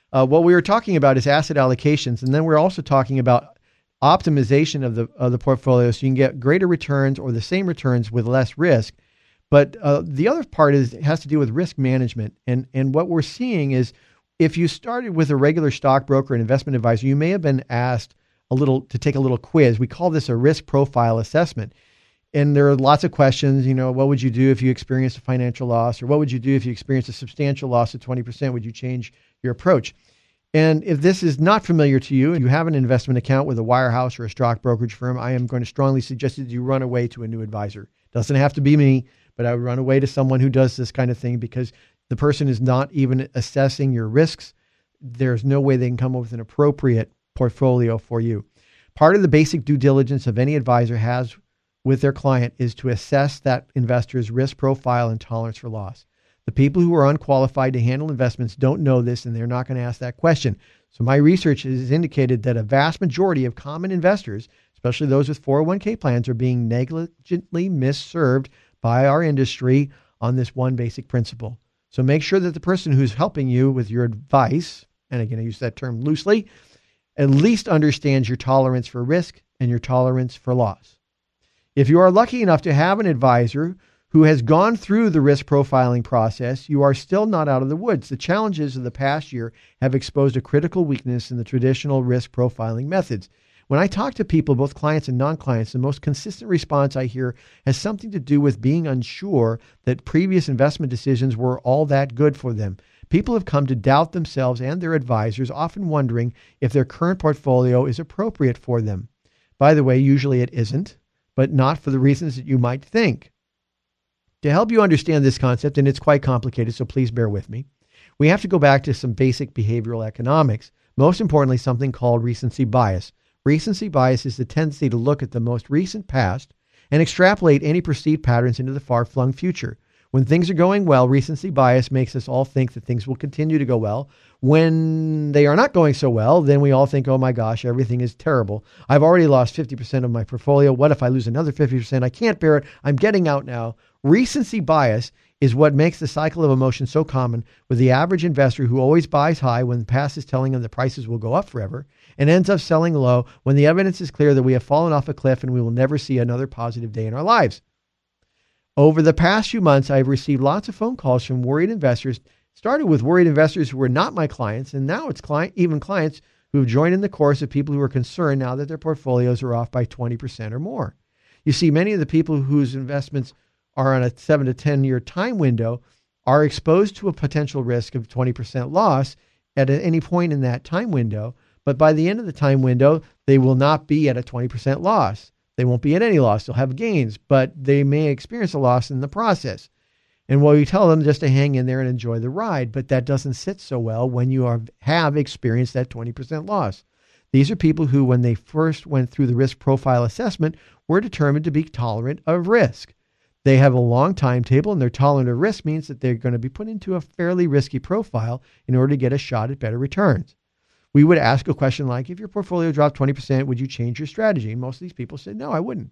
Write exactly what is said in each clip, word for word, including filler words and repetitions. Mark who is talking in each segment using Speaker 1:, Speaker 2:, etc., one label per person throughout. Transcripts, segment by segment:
Speaker 1: Uh, what we were talking about is asset allocations, and then we're also talking about optimization of the of the portfolio so you can get greater returns or the same returns with less risk. But uh, the other part is has to do with risk management. And, and what we're seeing is if you started with a regular stockbroker and investment advisor, you may have been asked a little to take a little quiz. We call this a risk profile assessment. And there are lots of questions, you know, what would you do if you experienced a financial loss? Or what would you do if you experienced a substantial loss of twenty percent? Would you change your approach? And if this is not familiar to you and you have an investment account with a wirehouse or a stock brokerage firm, I am going to strongly suggest that you run away to a new advisor. Doesn't have to be me, but I would run away to someone who does this kind of thing because the person is not even assessing your risks. There's no way they can come up with an appropriate portfolio for you. Part of the basic due diligence of any advisor has with their client is to assess that investor's risk profile and tolerance for loss. The people who are unqualified to handle investments don't know this, and they're not going to ask that question. So my research has indicated that a vast majority of common investors, especially those with four oh one k plans, are being negligently misserved by our industry on this one basic principle. So make sure that the person who's helping you with your advice, and again, I use that term loosely, at least understands your tolerance for risk and your tolerance for loss. If you are lucky enough to have an advisor who has gone through the risk profiling process, you are still not out of the woods. The challenges of the past year have exposed a critical weakness in the traditional risk profiling methods. When I talk to people, both clients and non-clients, the most consistent response I hear has something to do with being unsure that previous investment decisions were all that good for them. People have come to doubt themselves and their advisors, often wondering if their current portfolio is appropriate for them. By the way, usually it isn't, but not for the reasons that you might think. To help you understand this concept, and it's quite complicated, so please bear with me, we have to go back to some basic behavioral economics, most importantly, something called recency bias. Recency bias is the tendency to look at the most recent past and extrapolate any perceived patterns into the far-flung future. When things are going well, recency bias makes us all think that things will continue to go well. When they are not going so well, then we all think, oh my gosh, everything is terrible. I've already lost fifty percent of my portfolio. What if I lose another fifty percent? I can't bear it. I'm getting out now. Recency bias is what makes the cycle of emotion so common with the average investor who always buys high when the past is telling them the prices will go up forever and ends up selling low when the evidence is clear that we have fallen off a cliff and we will never see another positive day in our lives. Over the past few months, I've received lots of phone calls from worried investors. Started with worried investors who were not my clients, and now it's client, even clients who have joined in the chorus of people who are concerned now that their portfolios are off by twenty percent or more. You see, many of the people whose investments are on a seven to ten year time window are exposed to a potential risk of twenty percent loss at any point in that time window. But by the end of the time window, they will not be at a twenty percent loss. They won't be at any loss. They'll have gains, but they may experience a loss in the process. And well, you tell them just to hang in there and enjoy the ride, but that doesn't sit so well when you are, have experienced that twenty percent loss. These are people who, when they first went through the risk profile assessment, were determined to be tolerant of risk. They have a long timetable, and their tolerant of risk means that they're going to be put into a fairly risky profile in order to get a shot at better returns. We would ask a question like, if your portfolio dropped twenty percent, would you change your strategy? And most of these people said, no, I wouldn't.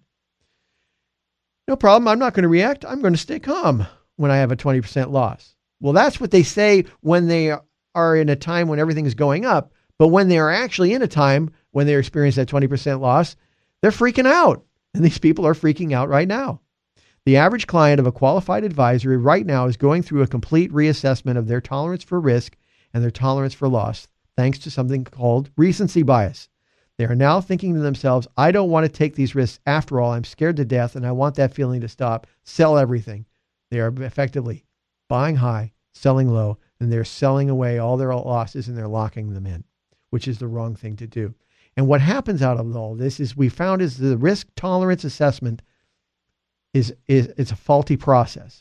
Speaker 1: No problem. I'm not going to react. I'm going to stay calm when I have a twenty percent loss. Well, that's what they say when they are in a time when everything is going up. But when they are actually in a time when they experience that twenty percent loss, they're freaking out. And these people are freaking out right now. The average client of a qualified advisor right now is going through a complete reassessment of their tolerance for risk and their tolerance for loss, thanks to something called recency bias. They are now thinking to themselves, I don't want to take these risks. After all, I'm scared to death and I want that feeling to stop. Sell everything. They are effectively buying high, selling low, and they're selling away all their losses and they're locking them in, which is the wrong thing to do. And what happens out of all this is we found is the risk tolerance assessment is, is it's a faulty process.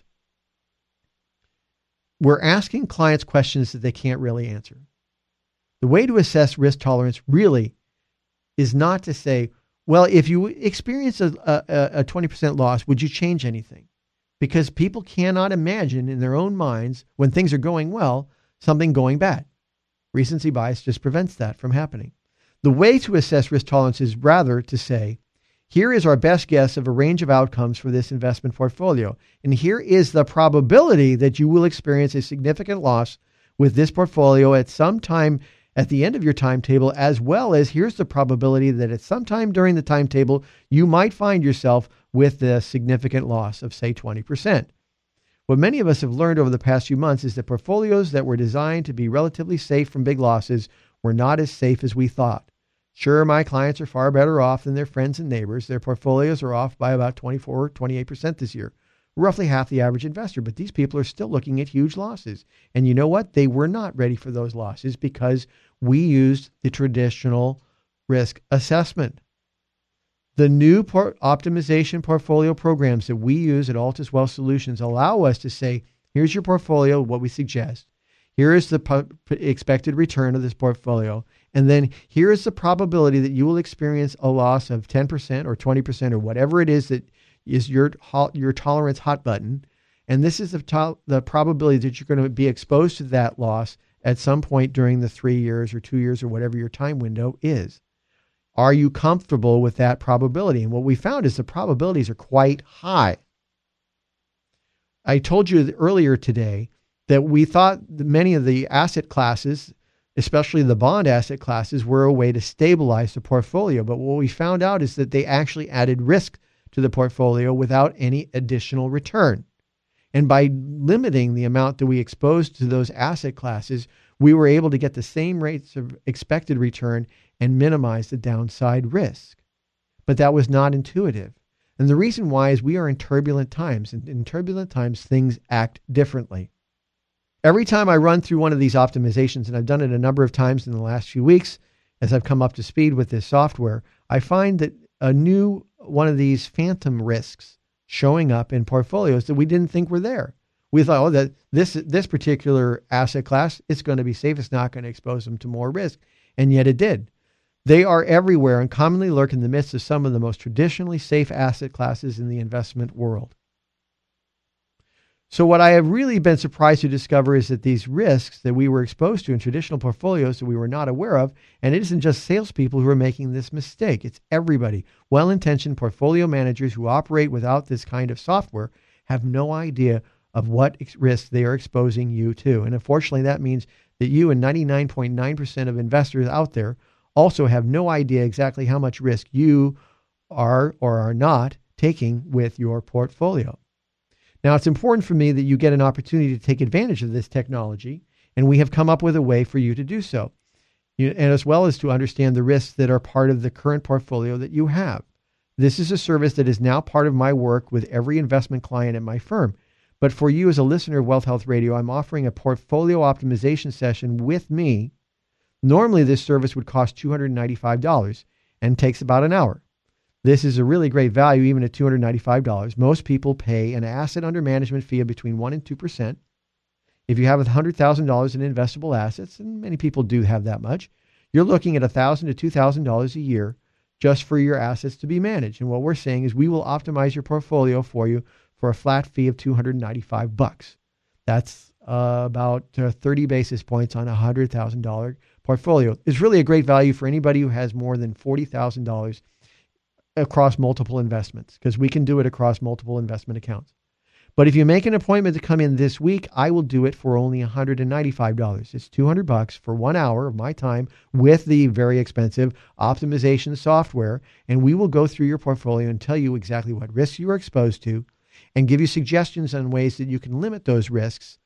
Speaker 1: We're asking clients questions that they can't really answer. The way to assess risk tolerance really is not to say, well, if you experience a, a, a twenty percent loss, would you change anything? Because people cannot imagine in their own minds when things are going well, something going bad. Recency bias just prevents that from happening. The way to assess risk tolerance is rather to say, here is our best guess of a range of outcomes for this investment portfolio. And here is the probability that you will experience a significant loss with this portfolio at some time at the end of your timetable, as well as here's the probability that at some time during the timetable, you might find yourself with a significant loss of, say, twenty percent. What many of us have learned over the past few months is that portfolios that were designed to be relatively safe from big losses were not as safe as we thought. Sure, my clients are far better off than their friends and neighbors. Their portfolios are off by about twenty-four, twenty-eight percent this year, roughly half the average investor. But these people are still looking at huge losses. And you know what? They were not ready for those losses because we used the traditional risk assessment. The new port optimization portfolio programs that we use at Altus Wealth Solutions allow us to say, here's your portfolio, what we suggest. Here is the po- expected return of this portfolio. And then here is the probability that you will experience a loss of ten percent or twenty percent or whatever it is that is your, your tolerance hot button. And this is the, to- the probability that you're going to be exposed to that loss at some point during the three years or two years or whatever your time window is. Are you comfortable with that probability? And what we found is the probabilities are quite high. I told you earlier today that we thought that many of the asset classes, especially the bond asset classes, were a way to stabilize the portfolio. But what we found out is that they actually added risk to the portfolio without any additional return. And by limiting the amount that we exposed to those asset classes, we were able to get the same rates of expected return and minimize the downside risk. But that was not intuitive. And the reason why is we are in turbulent times. And in turbulent times, things act differently. Every time I run through one of these optimizations, and I've done it a number of times in the last few weeks, as I've come up to speed with this software, I find that a new one of these phantom risks showing up in portfolios that we didn't think were there. We thought, oh, that this this particular asset class, it's going to be safe. It's not going to expose them to more risk. And yet it did. They are everywhere and commonly lurk in the midst of some of the most traditionally safe asset classes in the investment world. So what I have really been surprised to discover is that these risks that we were exposed to in traditional portfolios that we were not aware of, and it isn't just salespeople who are making this mistake. It's everybody. Well-intentioned portfolio managers who operate without this kind of software have no idea of what ex- risks they are exposing you to. And unfortunately, that means that you and ninety-nine point nine percent of investors out there also have no idea exactly how much risk you are or are not taking with your portfolio. Now, it's important for me that you get an opportunity to take advantage of this technology, and we have come up with a way for you to do so, you, and as well as to understand the risks that are part of the current portfolio that you have. This is a service that is now part of my work with every investment client at my firm. But for you as a listener of Wealth Health Radio, I'm offering a portfolio optimization session with me. Normally, this service would cost two hundred ninety-five dollars and takes about an hour. This is a really great value, even at two hundred ninety-five dollars. Most people pay an asset under management fee of between one and two percent. If you have one hundred thousand dollars in investable assets, and many people do have that much, you're looking at one thousand dollars to two thousand dollars a year just for your assets to be managed. And what we're saying is we will optimize your portfolio for you for a flat fee of two hundred ninety-five bucks. That's uh, about uh, thirty basis points on a one hundred thousand dollars portfolio. It's really a great value for anybody who has more than forty thousand dollars across multiple investments, because we can do it across multiple investment accounts. But if you make an appointment to come in this week, I will do it for only one hundred ninety-five dollars. It's two hundred bucks for one hour of my time with the very expensive optimization software. And we will go through your portfolio and tell you exactly what risks you are exposed to and give you suggestions on ways that you can limit those risks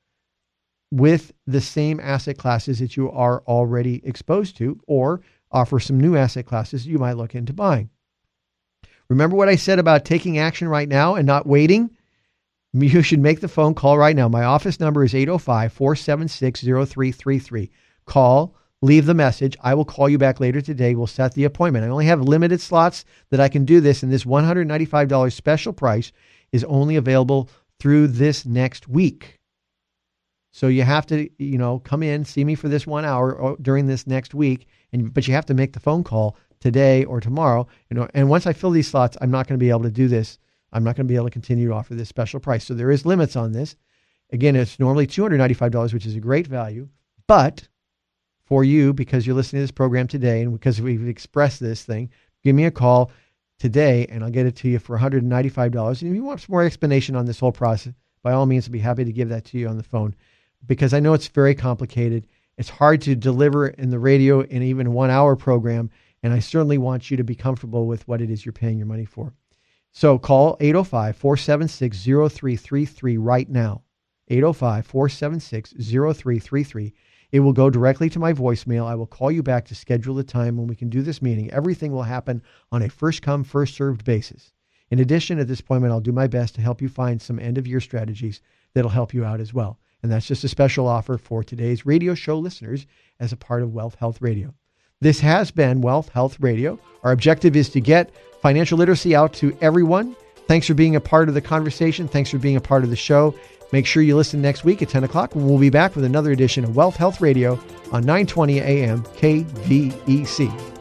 Speaker 1: with the same asset classes that you are already exposed to, or offer some new asset classes you might look into buying. Remember what I said about taking action right now and not waiting? You should make the phone call right now. My office number is eight oh five, four seven six, oh three three three. Call, leave the message. I will call you back later today. We'll set the appointment. I only have limited slots that I can do this, and this one hundred ninety-five dollars special price is only available through this next week. So you have to, you know, come in, see me for this one hour during this next week, and but you have to make the phone call today or tomorrow. You know, and once I fill these slots, I'm not going to be able to do this. I'm not going to be able to continue to offer this special price. So there is limits on this. Again, it's normally two hundred ninety-five dollars, which is a great value. But for you, because you're listening to this program today and because we've expressed this thing, give me a call today and I'll get it to you for one hundred ninety-five dollars. And if you want some more explanation on this whole process, by all means, I'll be happy to give that to you on the phone. because I know it's very complicated. It's hard to deliver in the radio in even a one hour program. And I certainly want you to be comfortable with what it is you're paying your money for. So call eight oh five, four seven six, oh three three three right now. eight oh five, four seven six, oh three three three. It will go directly to my voicemail. I will call you back to schedule the time when we can do this meeting. Everything will happen on a first come, first served basis. In addition, at this point, I'll do my best to help you find some end of year strategies that'll help you out as well. And that's just a special offer for today's radio show listeners as a part of Wealth Health Radio. This has been Wealth Health Radio. Our objective is to get financial literacy out to everyone. Thanks for being a part of the conversation. Thanks for being a part of the show. Make sure you listen next week at ten o'clock when we'll be back with another edition of Wealth Health Radio on nine twenty A M K V E C.